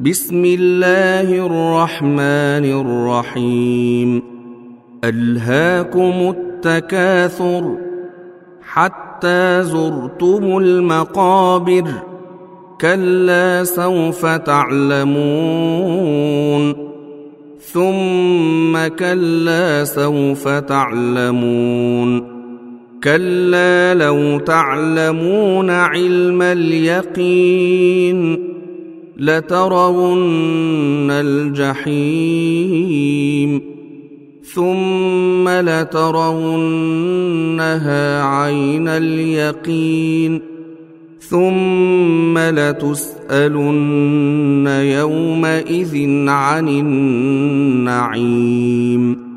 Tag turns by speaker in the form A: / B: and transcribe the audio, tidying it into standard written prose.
A: بسم الله الرحمن الرحيم. ألهاكم التكاثر حتى زرتم المقابر، كلا سوف تعلمون، ثم كلا سوف تعلمون، كلا لو تعلمون علم اليقين لترون الجحيم، ثم لترونها عين اليقين، ثم لتسألن يومئذ عن النعيم.